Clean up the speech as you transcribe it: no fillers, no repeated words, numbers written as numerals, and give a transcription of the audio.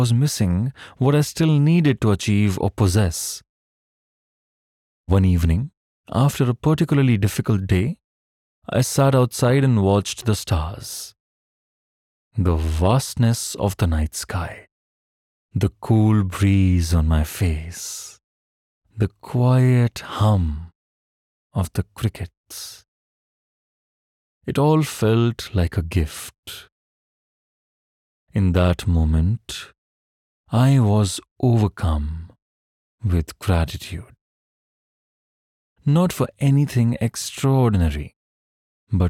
was missing what I still needed to achieve or possess. One evening, after a particularly difficult day, I sat outside and watched the stars. The vastness of the night sky, the cool breeze on my face, the quiet hum of the crickets. It all felt like a gift. In that moment, I was overcome with gratitude. Not for anything extraordinary,